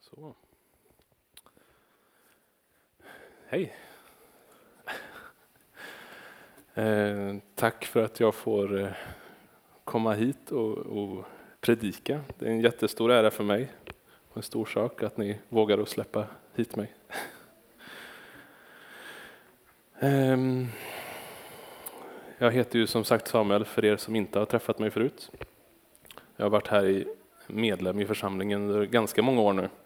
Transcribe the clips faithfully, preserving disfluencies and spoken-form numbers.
Så. Hej. Eh, tack för att jag får eh, komma hit och, och predika. Det är en jättestor ära för mig och en stor sak att ni vågar att släppa hit mig. eh, jag heter ju som sagt Samuel för er som inte har träffat mig förut. Jag har varit här i medlem i församlingen under ganska många år nu.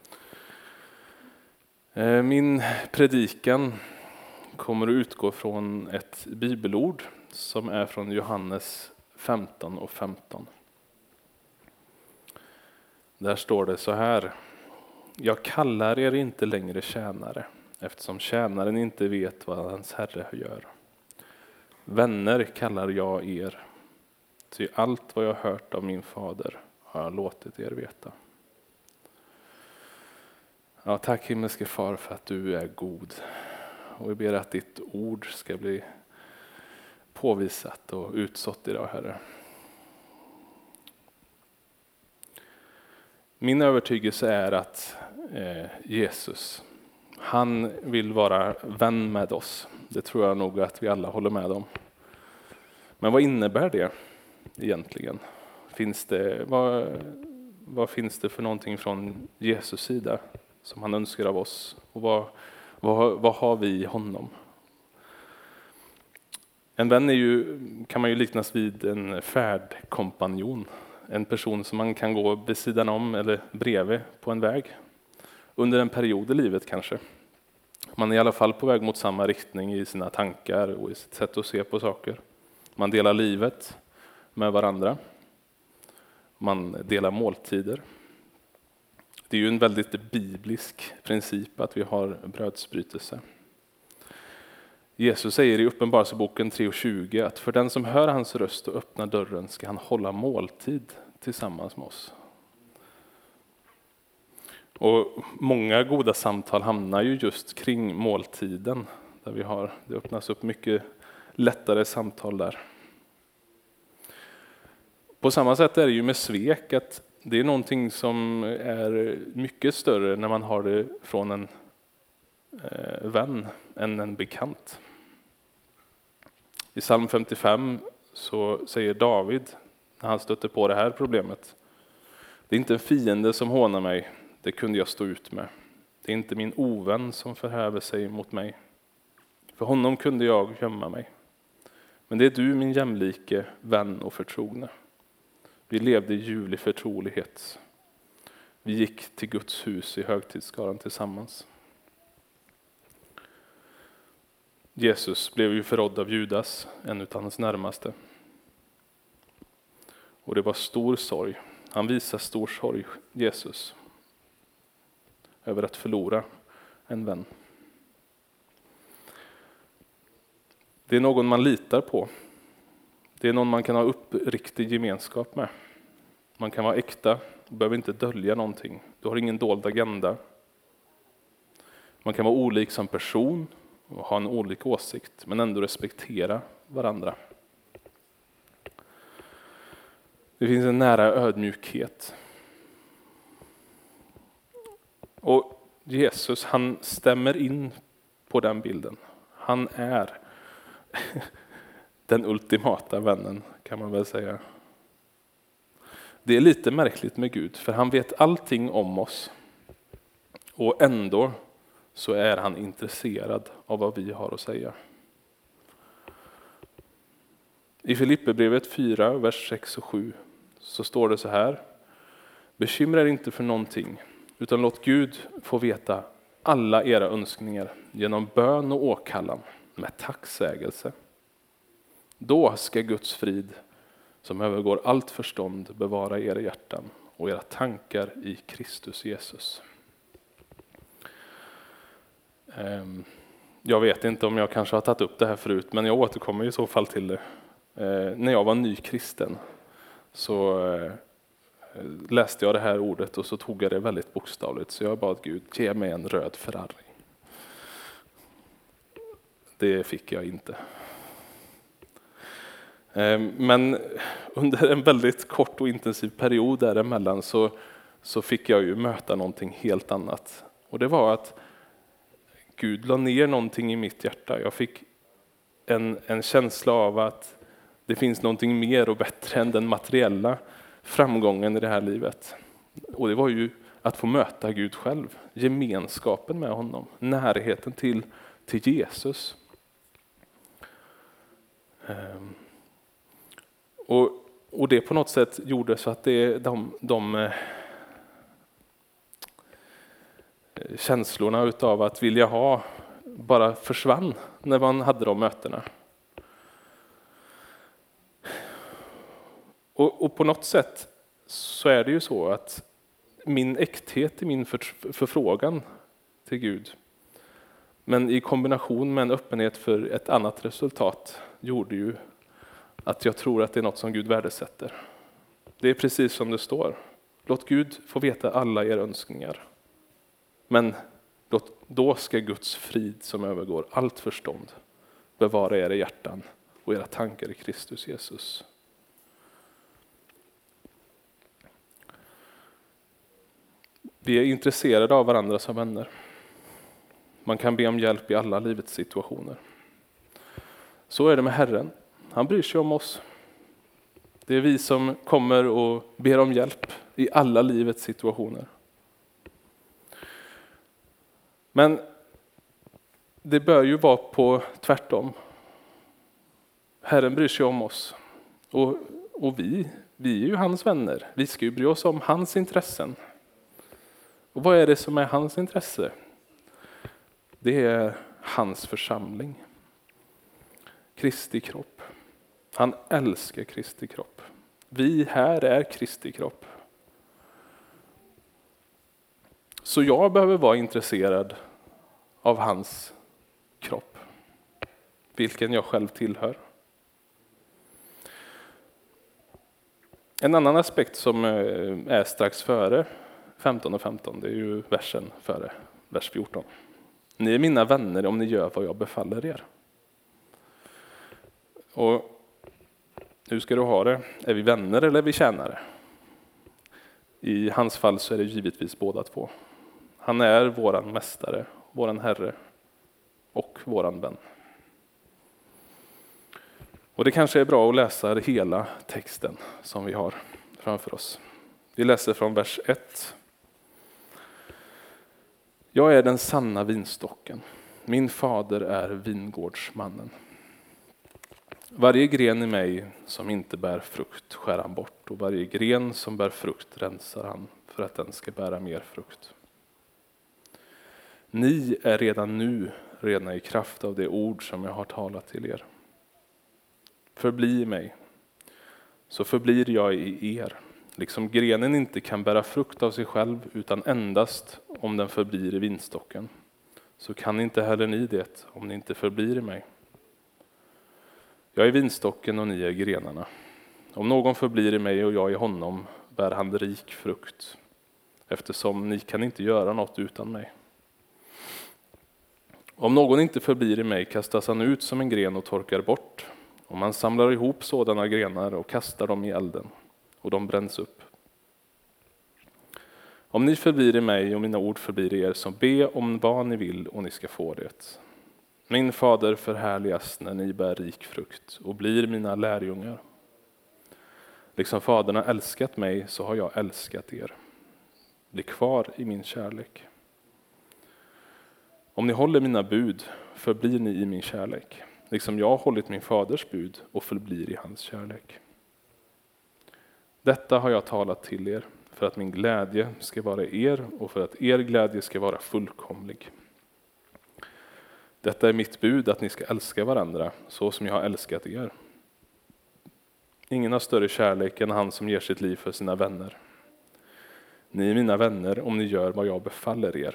Eh, min predikan kommer att utgå från ett bibelord som är från Johannes femton och femton. Där står det så här: jag kallar er inte längre tjänare, eftersom tjänaren inte vet vad hans herre gör. Vänner kallar jag er, ty allt vad jag har hört av min fader har jag låtit er veta. Ja, tack himmelske far för att du är god. Och vi ber att ditt ord ska bli påvisat och utsått idag, Herre. Min övertygelse är att eh, Jesus, han vill vara vän med oss. Det tror jag nog att vi alla håller med om. Men vad innebär det egentligen? Finns det, vad, vad finns det för någonting från Jesus sida som han önskar av oss? Och vad, vad, vad har vi i honom? En vän är ju, kan man ju liknas vid en färdkompanjon. En person som man kan gå vid sidan om eller bredvid på en väg. Under en period i livet kanske. Man är i alla fall på väg mot samma riktning i sina tankar och i sitt sätt att se på saker. Man delar livet med varandra. Man delar måltider. Det är ju en väldigt biblisk princip att vi har brödsbrytelse. Jesus säger i Uppenbarelseboken tre och tjugo att för den som hör hans röst och öppnar dörren ska han hålla måltid tillsammans med oss. Och många goda samtal hamnar ju just kring måltiden. Där vi har, det öppnas upp mycket lättare samtal där. På samma sätt är det ju med svek, att det är någonting som är mycket större när man har det från en eh, vän än en bekant. I psalm femtiofem så säger David, när han stöter på det här problemet: det är inte en fiende som hånar mig, det kunde jag stå ut med. Det är inte min ovän som förhäver sig mot mig. För honom kunde jag gömma mig. Men det är du, min jämlike, vän och förtrogne. Vi levde i ljuvlig förtrolighet. Vi gick till Guds hus i högtidsskaran tillsammans. Jesus blev ju förrådd av Judas, en utav hans närmaste. Och det var stor sorg. Han visar stor sorg, Jesus, över att förlora en vän. Det är någon man litar på. Det är någon man kan ha uppriktig gemenskap med. Man kan vara äkta och behöver inte dölja någonting. Du har ingen dold agenda. Man kan vara olik som person och ha en olik åsikt, men ändå respektera varandra. Det finns en nära ödmjukhet. Och Jesus, han stämmer in på den bilden. Han är den ultimata vännen, kan man väl säga. Det är lite märkligt med Gud, för han vet allting om oss. Och ändå så är han intresserad av vad vi har att säga. I Filipperbrevet fyra, vers sex och sju så står det så här: bekymra er inte för någonting, utan låt Gud få veta alla era önskningar genom bön och åkallan med tacksägelse. Då ska Guds frid, som övergår allt förstånd, bevara era hjärtan och era tankar i Kristus Jesus. Jag vet inte om jag kanske har tagit upp det här förut, men jag återkommer i så fall till det. När jag var ny kristen så läste jag det här ordet och så tog jag det väldigt bokstavligt. Så jag bad Gud, ge mig en röd Ferrari. Det fick jag inte. Men under en väldigt kort och intensiv period däremellan så så fick jag ju möta någonting helt annat. Och det var att Gud la ner någonting i mitt hjärta. Jag fick en, en känsla av att det finns någonting mer och bättre än den materiella framgången i det här livet. Och det var ju att få möta Gud själv, gemenskapen med honom, närheten till, till Jesus. Um, och, och det på något sätt gjorde så att det, de, de eh, känslorna utav att vilja ha bara försvann när man hade de mötena. Och, och på något sätt så är det ju så att min äkthet i min för, förfrågan till Gud, men i kombination med en öppenhet för ett annat resultat, gjorde ju att jag tror att det är något som Gud värdesätter. Det är precis som det står. Låt Gud få veta alla era önskningar. Men låt, då ska Guds frid som övergår allt förstånd bevara era hjärtan och era tankar i Kristus Jesus. Vi är intresserade av varandra som vänner. Man kan be om hjälp i alla livets situationer. Så är det med Herren. Han bryr sig om oss. Det är vi som kommer och ber om hjälp i alla livets situationer. Men det bör ju vara på tvärtom. Herren bryr sig om oss. Och, och vi, vi är ju hans vänner. Vi ska ju bry oss om hans intressen. Och vad är det som är hans intresse? Det är hans församling. Kristi kropp. Han älskar Kristi kropp. Vi här är Kristi kropp. Så jag behöver vara intresserad av hans kropp. Vilken jag själv tillhör. En annan aspekt som är strax före femton och femton, det är ju versen före vers fjorton. Ni är mina vänner om ni gör vad jag befaller er. Och hur ska du ha det? Är vi vänner eller är vi tjänare? I hans fall så är det givetvis båda två. Han är våran mästare, våran herre och våran vän. Och det kanske är bra att läsa hela texten som vi har framför oss. Vi läser från vers ett. Jag är den sanna vinstocken. Min fader är vingårdsmannen. Varje gren i mig som inte bär frukt skär han bort, och varje gren som bär frukt rensar han för att den ska bära mer frukt. Ni är redan nu rena i kraft av det ord som jag har talat till er. Förbli i mig, så förblir jag i er. Liksom grenen inte kan bära frukt av sig själv utan endast om den förblir i vinstocken, så kan inte heller ni det om ni inte förblir i mig. Jag är vinstocken och ni är grenarna. Om någon förblir i mig och jag i honom bär han rik frukt, eftersom ni kan inte göra något utan mig. Om någon inte förblir i mig kastas han ut som en gren och torkar bort. Och man samlar ihop sådana grenar och kastar dem i elden, och de bränns upp. Om ni förblir i mig och mina ord förblir i er, så be om vad ni vill och ni ska få det. Min fader förhärligas när ni bär rik frukt och blir mina lärjungar. Liksom fadern har älskat mig så har jag älskat er. Bli kvar i min kärlek. Om ni håller mina bud förblir ni i min kärlek. Liksom jag har hållit min faders bud och förblir i hans kärlek. Detta har jag talat till er för att min glädje ska vara er och för att er glädje ska vara fullkomlig. Detta är mitt bud, att ni ska älska varandra så som jag har älskat er. Ingen har större kärlek än han som ger sitt liv för sina vänner. Ni är mina vänner om ni gör vad jag befaller er.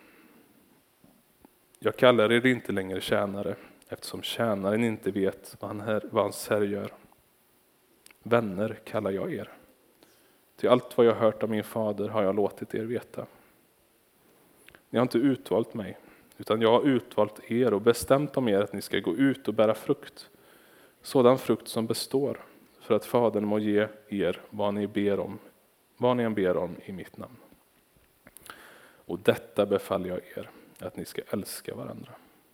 Jag kallar er inte längre tjänare, eftersom tjänaren inte vet vad, han här, vad hans herre gör. Vänner kallar jag er. Till allt vad jag hört av min fader har jag låtit er veta. Ni har inte utvalt mig, utan jag har utvalt er och bestämt om er att ni ska gå ut och bära frukt. Sådan frukt som består, för att fadern må ge er vad ni ber om, vad ni än ber om i mitt namn. Och detta befaller jag er, att ni ska älska varandra.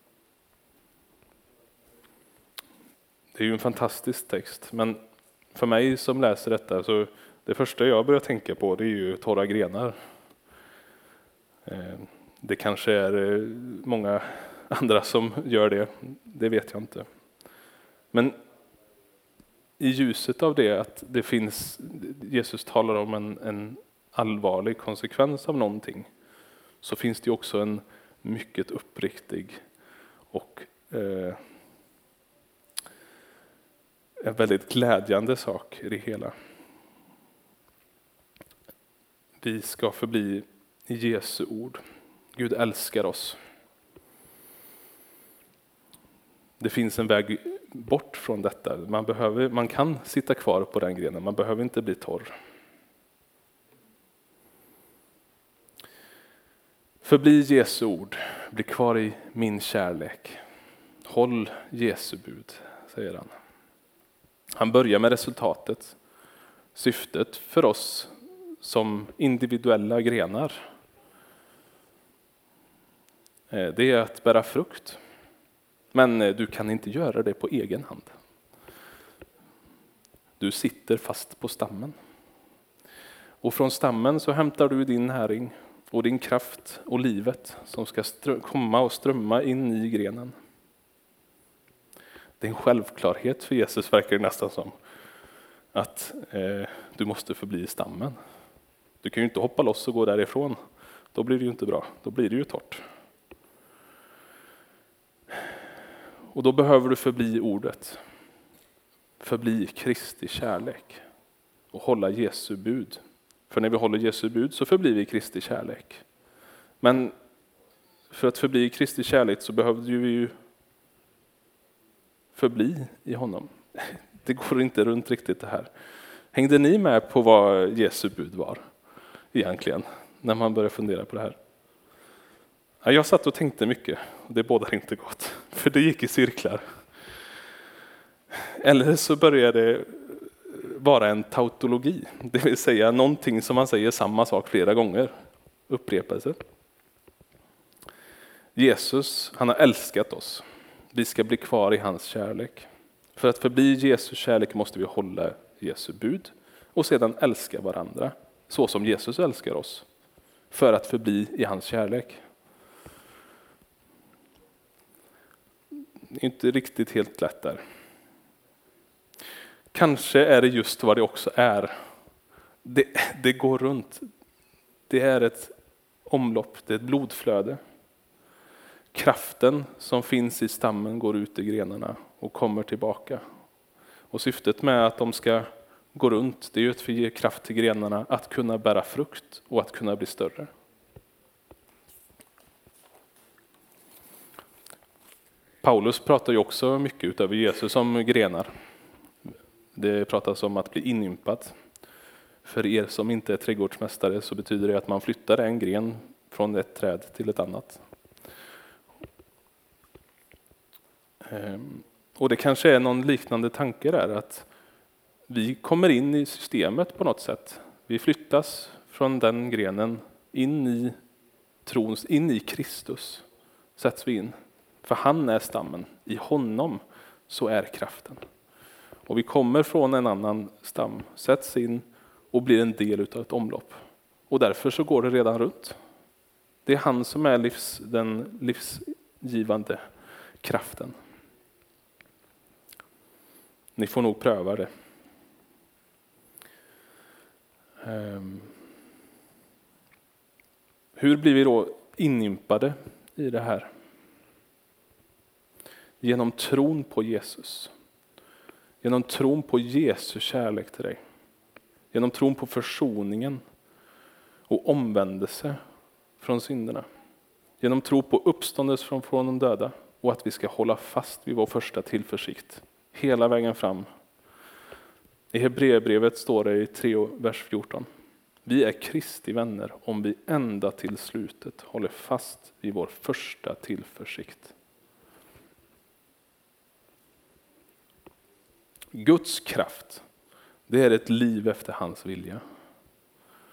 Det är ju en fantastisk text, men för mig som läser detta så det första jag börjar tänka på det är ju torra grenar. Det kanske är många andra som gör det, det vet jag inte. Men i ljuset av det att det finns, Jesus talar om en, en allvarlig konsekvens av någonting, så finns det också en mycket uppriktig och eh, en väldigt glädjande sak i det hela. Vi ska förbli i Jesu ord. Gud älskar oss. Det finns en väg bort från detta. Man, behöver, man kan sitta kvar på den grenen. Man behöver inte bli torr. Förbli Jesu ord. Bli kvar i min kärlek. Håll Jesu bud, säger han. Han börjar med resultatet. Syftet för oss som individuella grenar. Det är att bära frukt. Men du kan inte göra det på egen hand. Du sitter fast på stammen. Och från stammen så hämtar du din näring och din kraft och livet som ska strö- komma och strömma in i grenen. Det är en självklarhet för Jesus, verkar det nästan som. Att eh, du måste förbli i stammen. Du kan ju inte hoppa loss och gå därifrån. Då blir det ju inte bra. Då blir det ju torrt. Och då behöver du förbli ordet. Förbli Kristi kärlek. Och hålla Jesu bud. För när vi håller Jesu bud så förblir vi Kristi kärlek. Men för att förbli Kristi kärlek så behövde vi ju förbli i honom. Det går inte runt riktigt det här. Hängde ni med på vad Jesu bud var egentligen? När man börjar fundera på det här. Jag satt och tänkte mycket. Och det bådar inte gott. För det gick i cirklar. Eller så började det vara en tautologi. Det vill säga någonting som man säger samma sak flera gånger. Upprepelse. Jesus, han har älskat oss. Vi ska bli kvar i hans kärlek. För att förbli Jesu kärlek måste vi hålla Jesu bud. Och sedan älska varandra. Så som Jesus älskar oss. För att förbli i hans kärlek. Det är inte riktigt helt lätt där. Kanske är det just vad det också är. Det, det går runt. Det är ett omlopp, det är ett blodflöde. Kraften som finns i stammen går ut i grenarna och kommer tillbaka. Och syftet med att de ska gå runt, det är ju att ge kraft till grenarna att kunna bära frukt och att kunna bli större. Paulus pratar ju också mycket utöver Jesus om grenar. Det pratas om att bli inympad. För er som inte är trädgårdsmästare så betyder det att man flyttar en gren från ett träd till ett annat. Och det kanske är någon liknande tanke där, att vi kommer in i systemet på något sätt. Vi flyttas från den grenen in i trons, in i Kristus sätts vi in. För han är stammen, i honom så är kraften. Och vi kommer från en annan stam, sätts in och blir en del av ett omlopp. Och därför så går det redan runt. Det är han som är livs, den livsgivande kraften. Ni får nog pröva det. Um, hur blir vi då inympade i det här? Genom tron på Jesus. Genom tron på Jesu kärlek till dig. Genom tron på försoningen och omvändelse från synderna. Genom tro på uppståndelse från, från de döda och att vi ska hålla fast vid vår första tillförsikt. Hela vägen fram. I Hebreerbrevet står det i tre vers fjorton. Vi är Kristi vänner om vi ända till slutet håller fast vid vår första tillförsikt. Guds kraft, det är ett liv efter hans vilja.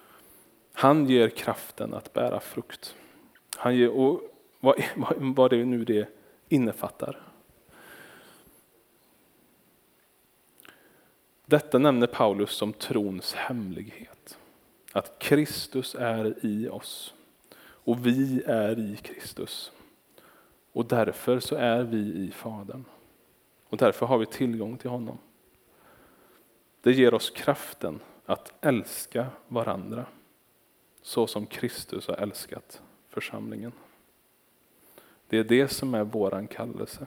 Han ger kraften att bära frukt. Han ger, och vad, vad det nu det innefattar. Detta nämner Paulus som trons hemlighet. Att Kristus är i oss och vi är i Kristus. Och därför så är vi i Fadern. Och därför har vi tillgång till honom. Det ger oss kraften att älska varandra så som Kristus har älskat församlingen. Det är det som är våran kallelse.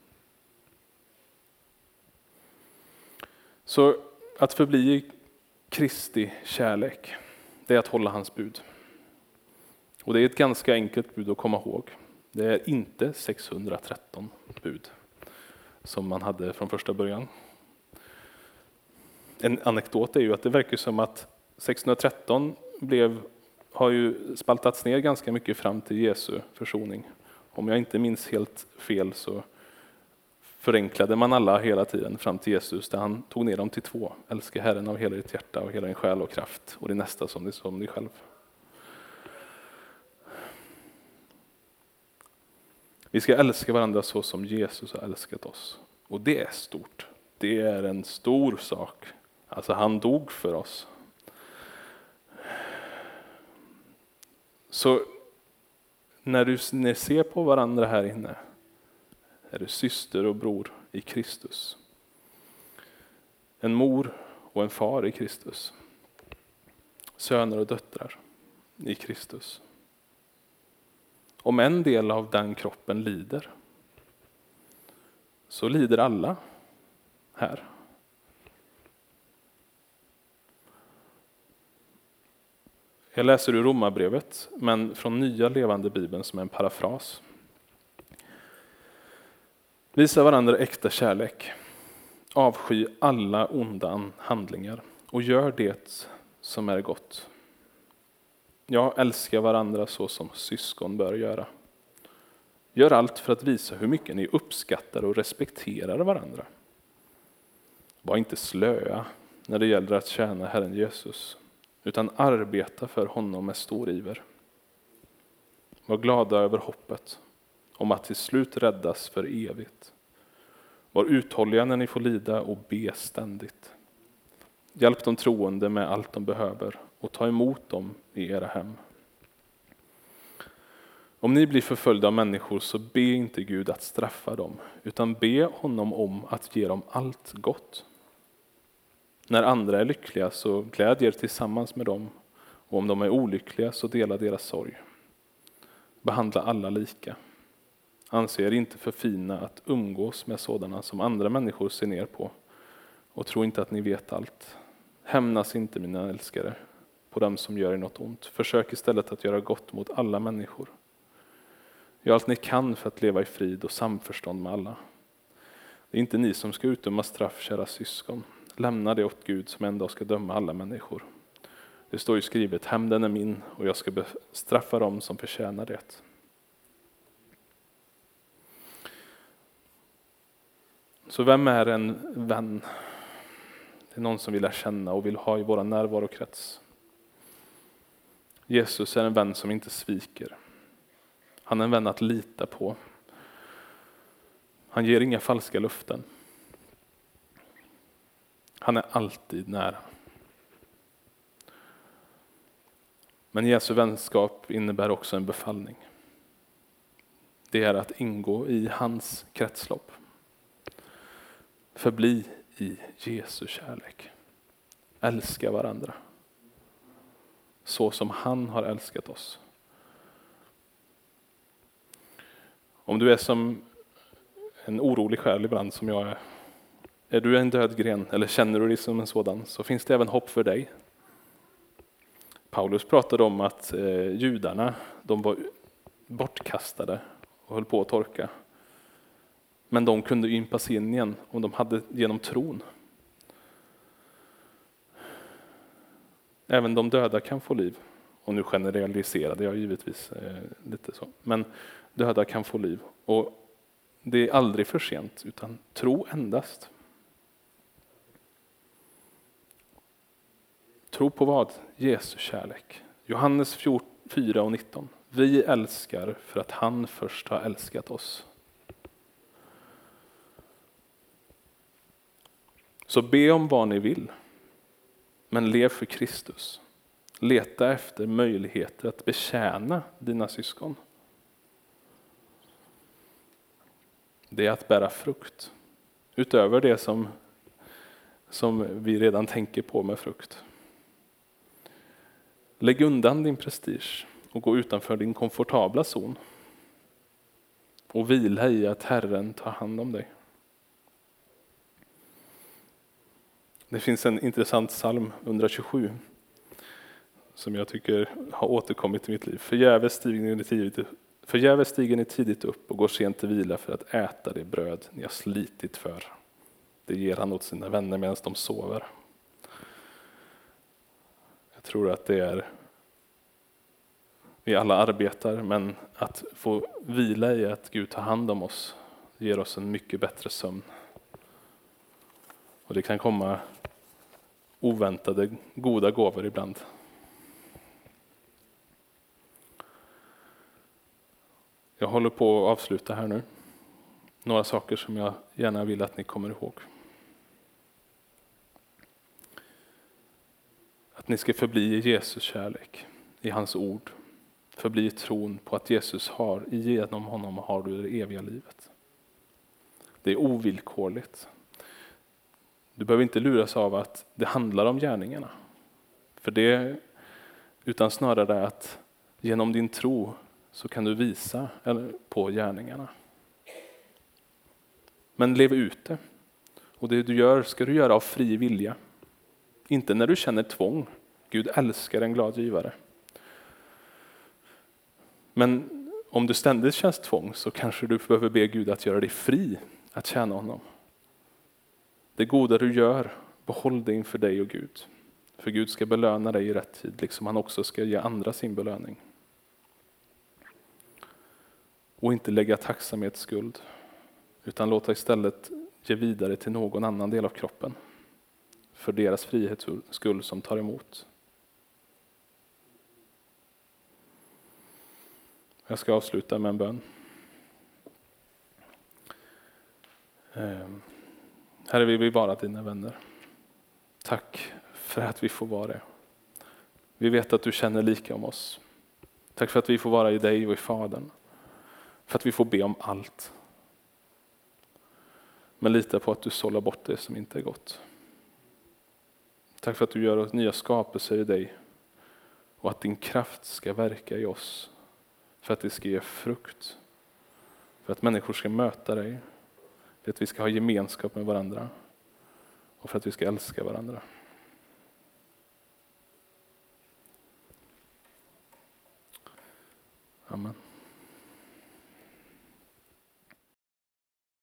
Så att förbli Kristi kärlek, det är att hålla hans bud. Och det är ett ganska enkelt bud att komma ihåg. Det är inte sexhundratretton bud som man hade från första början. En anekdot är ju att det verkar som att sexhundratretton blev, har ju spaltats ner ganska mycket fram till Jesu försoning. Om jag inte minns helt fel så förenklade man alla hela tiden fram till Jesus, där han tog ner dem till två. Älska Herren av hela ditt hjärta och hela din själ och kraft, och det nästa som dig som dig själv. Vi ska älska varandra så som Jesus har älskat oss. Och det är stort. Det är en stor sak. Alltså han dog för oss. Så när du när du ser på varandra här inne, är du syster och bror i Kristus. En mor och en far i Kristus. Söner och döttrar i Kristus. Om en del av den kroppen lider, så lider alla här. Jag läser ur Romarbrevet, men från Nya levande Bibeln som är en parafras. Visa varandra äkta kärlek. Avsky alla onda handlingar och gör det som är gott. Ja, älska varandra så som syskon bör göra. Gör allt för att visa hur mycket ni uppskattar och respekterar varandra. Var inte slöa när det gäller att tjäna Herren Jesus, utan arbeta för honom med stor iver. Var glada över hoppet om att till slut räddas för evigt. Var uthålliga när ni får lida och be ständigt. Hjälp de troende med allt de behöver och ta emot dem i era hem. Om ni blir förföljda av människor, så be inte Gud att straffa dem, utan be honom om att ge dem allt gott. När andra är lyckliga, så gläd er tillsammans med dem, och om de är olyckliga, så dela deras sorg. Behandla alla lika. Anse er inte för fina att umgås med sådana som andra människor ser ner på, och tro inte att ni vet allt. Hämnas inte, mina älskare, på dem som gör er något ont. Försök istället att göra gott mot alla människor. Gör allt ni kan för att leva i frid och samförstånd med alla. Det är inte ni som ska utdöma straff, kära syskon. Lämna det åt Gud som en dag ska döma alla människor. Det står ju skrivet: hämnden är min och jag ska bestraffa dem som förtjänar det. Så vem är en vän? Det är någon som vill lära känna och vill ha i våra närvarokrets. Jesus är en vän som inte sviker. Han är en vän att lita på. Han ger inga falska löften. Han är alltid nära. Men Jesu vänskap innebär också en befallning. Det är att ingå i hans kretslopp. Förbli i Jesu kärlek. Älska varandra. Så som han har älskat oss. Om du är som en orolig själ ibland som jag är. Är du en död gren eller känner du dig som en sådan, så finns det även hopp för dig. Paulus pratade om att eh, judarna, de var bortkastade och höll på att torka. Men de kunde impas in igen om de hade genom tron. Även de döda kan få liv. Och nu generaliserade jag givetvis eh, lite så. Men döda kan få liv. Och det är aldrig för sent, utan tro endast. Tro på vad? Jesu kärlek. Johannes fyra och nitton. Vi älskar för att han först har älskat oss. Så be om vad ni vill, men lev för Kristus. Leta efter möjligheter att betjäna dina syskon. Det är att bära frukt. Utöver det som, som vi redan tänker på med frukt. Lägg undan din prestige och gå utanför din komfortabla zon. Och vila i att Herren tar hand om dig. Det finns en intressant psalm etthundratjugosju som jag tycker har återkommit i mitt liv. Förgäves stiger ni tidigt, förgäves stiger ni tidigt upp och går sent till vila för att äta det bröd ni har slitit för. Det ger han åt sina vänner medan de sover. Jag tror att det är, vi alla arbetar, men att få vila i att Gud tar hand om oss ger oss en mycket bättre sömn. Och det kan komma oväntade goda gåvor ibland. Jag håller på att avsluta här nu. Några saker som jag gärna vill att ni kommer ihåg. Att ni ska förbli i Jesus kärlek, i hans ord. Förbli i tron på att Jesus har, genom honom har du det eviga livet. Det är ovillkorligt. Du behöver inte luras av att det handlar om gärningarna. För det, utan snarare att genom din tro så kan du visa på gärningarna. Men lev ut det. Och det du gör ska du göra av fri vilja. Inte när du känner tvång. Gud älskar en glad givare. Men om du ständigt känns tvång så kanske du behöver be Gud att göra dig fri att tjäna honom. Det goda du gör, behåll det inför dig och Gud. För Gud ska belöna dig i rätt tid, liksom han också ska ge andra sin belöning. Och inte lägga tacksamhetsskuld, utan låta istället ge vidare till någon annan del av kroppen. För deras frihets skull som tar emot. Jag ska avsluta med en bön. Herre, vi vill vara dina vänner. Tack för att vi får vara det. Vi vet att du känner lika om oss. Tack för att vi får vara i dig och i Fadern. För att vi får be om allt. Men lita på att du sållar bort det som inte är gott. Tack för att du gör oss nya skapelser i dig. Och att din kraft ska verka i oss. För att det ska ge frukt. För att människor ska möta dig. För att vi ska ha gemenskap med varandra. Och för att vi ska älska varandra. Amen.